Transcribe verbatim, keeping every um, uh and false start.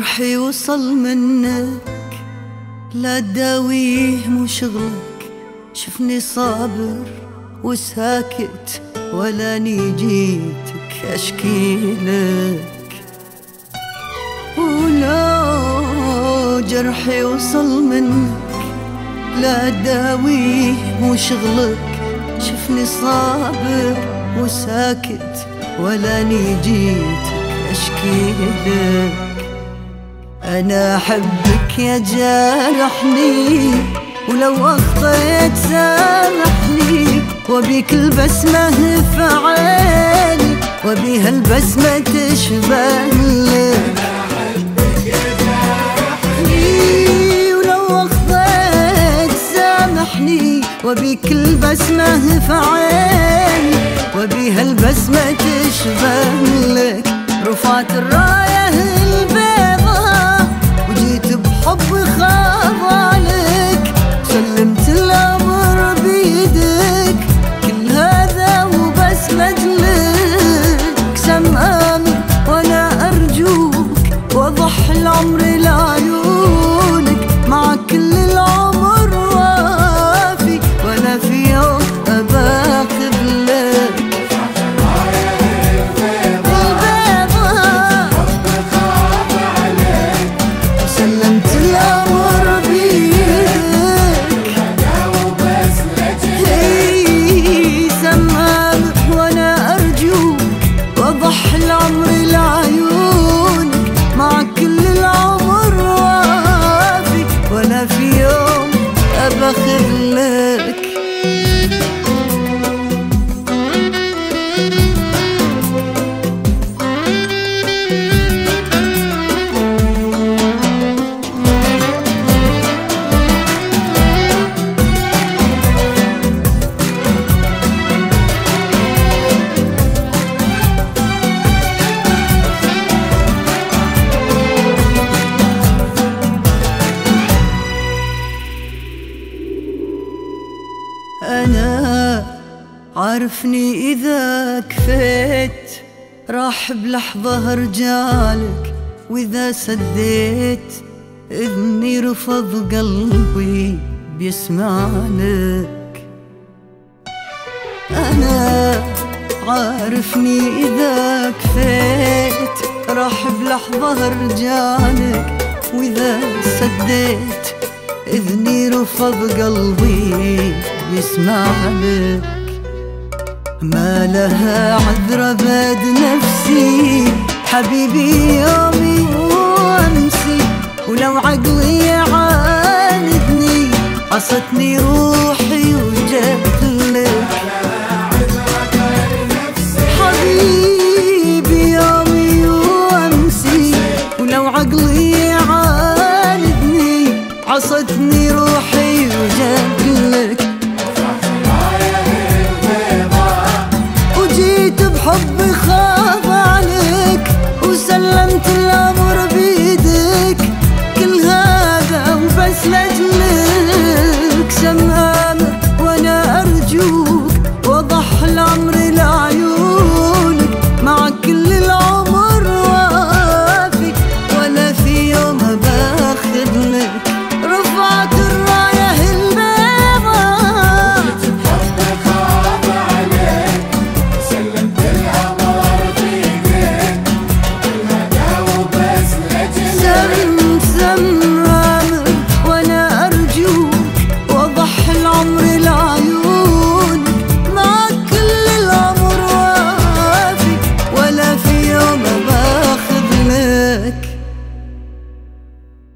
جرحي وصل منك لا تداويه مو شغلك. شفني صابر وساكت ولا نيجيتك أشكيلك. ولو جرحي وصل منك لا تداويه مو شغلك. شفني صابر وساكت ولا نيجيتك أشكيلك. أنا أحبك يا جارحني ولو أخطيت سامحني، وبيك البسمة في عيني وبيها البسمة تشبه لك. أحبك يا جارحني ولو أخطيت سامحني، وبيك البسمة في عيني وبيها البسمة تشبه لك. رفعت الراية البيضاء وجيت بحب خاضعلك، سلمت الأمر بيدك كل هذا وبس لأجلك. سمعني وأنا أرجوك وأضحي العمر لعيونك، مع كل العمر وافي ولا في يوم أبا قبلك. سلمت الأمر بيدك سمعني وأنا أرجوك وأضحي العمر لعيونك، مع كل العمر وافي ولا في يوم أبخر لك. أنا عارفني إذا كفيت راح بلحظة أرجعلك، وإذا سديت إذني رفض قلبي بيسمع لك. أنا عارفني إذا كفيت راح بلحظة أرجعلك، وإذا سديت إذني رفض قلبي يسمع لك. ما لها عذر بد نفسي حبيبي يومي وأمسي، ولو عقلي يعاندني عصتني روحي وجت لك. حبيبي يومي وأمسي ولو عقلي يعاندني عصتني